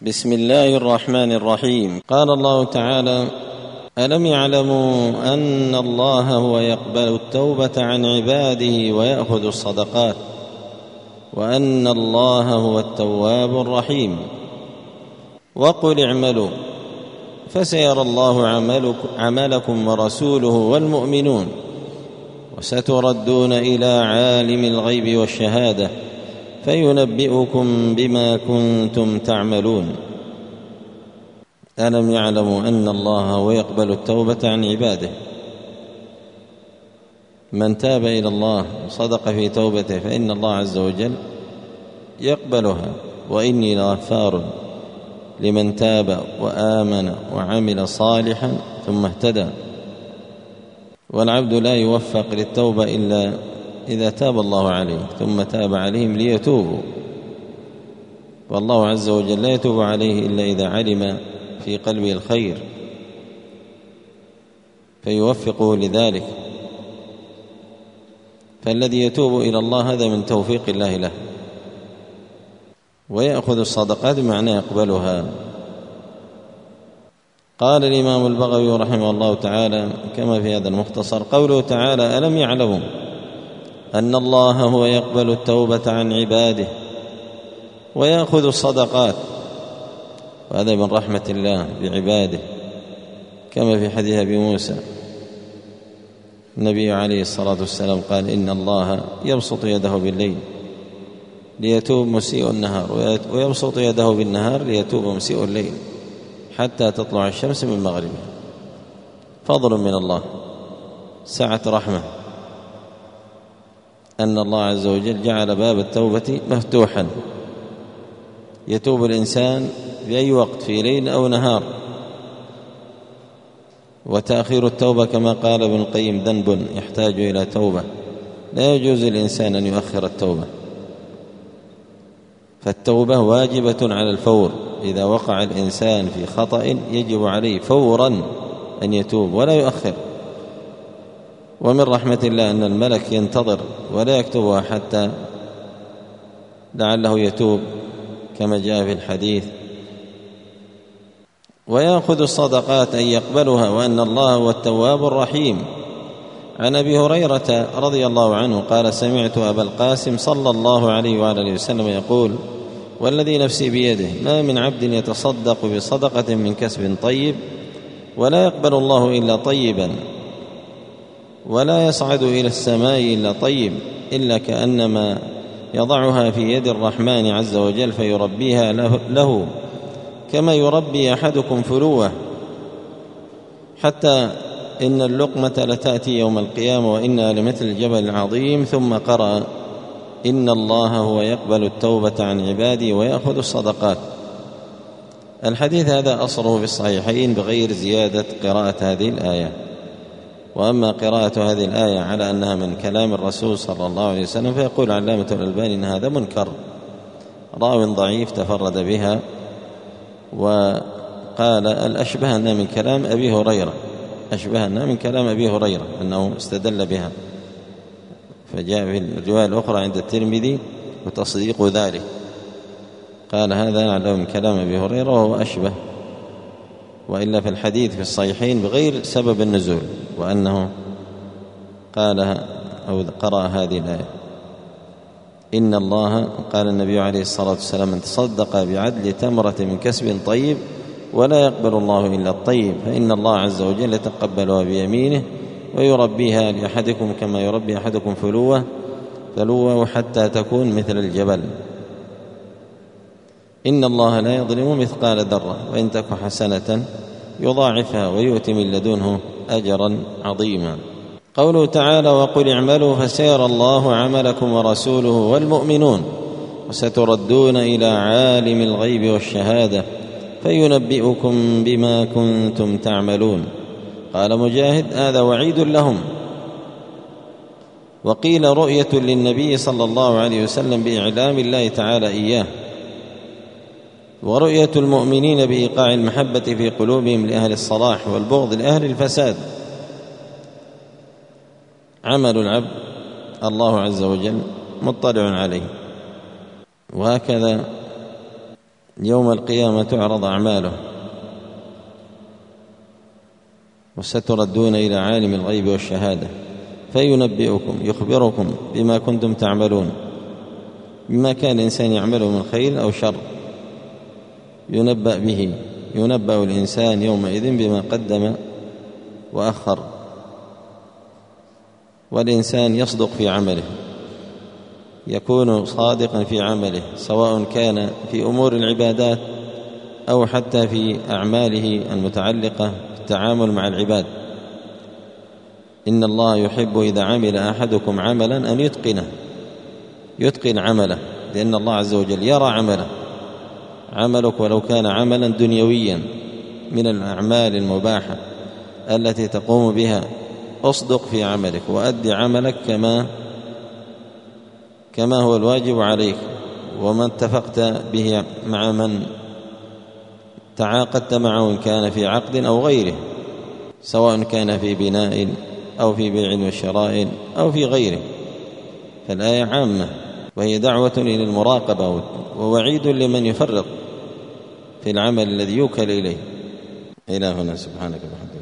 بسم الله الرحمن الرحيم. قال الله تعالى: ألم يعلموا أن الله هو يقبل التوبة عن عباده ويأخذ الصدقات وأن الله هو التواب الرحيم. وقل اعملوا فسيرى الله عملكم ورسوله والمؤمنون وستردون إلى عالم الغيب والشهادة فينبئكم بما كنتم تعملون. ألم يعلموا أن الله هو يقبل التوبة عن عباده. من تاب إلى الله وصدق في توبته فإن الله عز وجل يقبلها، وإني لغفار لمن تاب وآمن وعمل صالحا ثم اهتدى. والعبد لا يوفق للتوبة إلا إذا تاب الله عليه ثم تاب عليهم ليتوبوا، والله عز وجل لا يتوب عليه إلا إذا علم في قلبه الخير فيوفقه لذلك. فالذي يتوب إلى الله هذا من توفيق الله له، ويأخذ الصدقات بمعنى يقبلها. قال الإمام البغوي رحمه الله تعالى كما في هذا المختصر: قوله تعالى: ألم يعلموا أن الله هو يقبل التوبة عن عباده ويأخذ الصدقات، وهذا من رحمة الله بعباده، كما في حديث أبي موسى النبي عليه الصلاة والسلام قال: إن الله يبسط يده بالليل ليتوب مسيء النهار، ويبسط يده بالنهار ليتوب مسيء الليل حتى تطلع الشمس من مغربها. فضل من الله، سعة رحمة، أن الله عز وجل جعل باب التوبة مفتوحا، يتوب الإنسان في أي وقت، في ليل أو نهار. وتأخير التوبة كما قال ابن القيم ذنب يحتاج إلى توبة، لا يجوز للإنسان أن يؤخر التوبة، فالتوبة واجبة على الفور. إذا وقع الإنسان في خطأ يجب عليه فورا أن يتوب ولا يؤخر. ومن رحمة الله أن الملك ينتظر ولا يكتبها حتى لعله يتوب كما جاء في الحديث. ويأخذ الصدقات أن يقبلها، وأن الله هو التواب الرحيم. عن أبي هريرة رضي الله عنه قال: سمعت أبا القاسم صلى الله عليه وآله وسلم يقول: والذي نفسي بيده ما من عبد يتصدق بصدقة من كسب طيب ولا يقبل الله إلا طيبا، ولا يصعد إلى السماء إلا طيب، إلا كأنما يضعها في يد الرحمن عز وجل فيربيها له كما يربي أحدكم فلوة، حتى إن اللقمة لتأتي يوم القيامة وإنها لمثل الجبل العظيم. ثم قرأ: إن الله هو يقبل التوبة عن عباده ويأخذ الصدقات. الحديث هذا أصله في الصحيحين بغير زيادة قراءة هذه الآية. وأما قراءة هذه الآية على أنها من كلام الرسول صلى الله عليه وسلم فيقول علامة الألباني إن هذا منكر، راو ضعيف تفرد بها، وقال الأشبه أنها من كلام أبي هريرة، أشبه أنها من كلام أبي هريرة أنه استدل بها، فجاء في الرواية الأخرى عند الترمذي وتصديق ذلك، قال هذا نعلم من كلام أبي هريرة وهو أشبه. وإلا في الحديث في الصحيحين بغير سبب النزول، وأنه قالها أو قرأ هذه الآية: إن الله، قال النبي عليه الصلاة والسلام: من تصدق بعدل تمرة من كسب طيب ولا يقبل الله إلا الطيب فإن الله عز وجل يتقبلها بيمينه ويربيها لأحدكم كما يربي أحدكم فلوه حتى تكون مثل الجبل. إن الله لا يظلم مثقال ذرة وإن تك حسنة يضاعفها ويؤتي من لدنه أجرا عظيما. قوله تعالى: وقل اعملوا فسيرى الله عملكم ورسوله والمؤمنون وستردون إلى عالم الغيب والشهادة فينبئكم بما كنتم تعملون. قال مجاهد: هذا وعيد لهم. وقيل رؤية للنبي صلى الله عليه وسلم بإعلام الله تعالى إياه، ورؤية المؤمنين بإيقاع المحبة في قلوبهم لأهل الصلاح والبغض لأهل الفساد. عمل العبد الله عز وجل مطلع عليه، وهكذا يوم القيامة تعرض أعماله وستردون إلى عالم الغيب والشهادة فينبئكم يخبركم بما كنتم تعملون، بما كان الإنسان يعمله من خير أو شر ينبأ به، ينبأ الإنسان يومئذ بما قدم وأخر. والإنسان يصدق في عمله، يكون صادقا في عمله سواء كان في أمور العبادات أو حتى في أعماله المتعلقة بالتعامل مع العباد. إن الله يحب إذا عمل أحدكم عملا أن يتقن عمله، لأن الله عز وجل يرى عمله. عملك ولو كان عملا دنيويا من الأعمال المباحة التي تقوم بها، أصدق في عملك وأدي عملك كما هو الواجب عليك، وما اتفقت به مع من تعاقدت معه إن كان في عقد أو غيره، سواء كان في بناء أو في بيع وشراء أو في غيره. فالآية عامة، وهي دعوة إلى المراقبة ووعيد لمن يفرط في العمل الذي يوكل إليه. إلى هنا، سبحانك وبحمدك.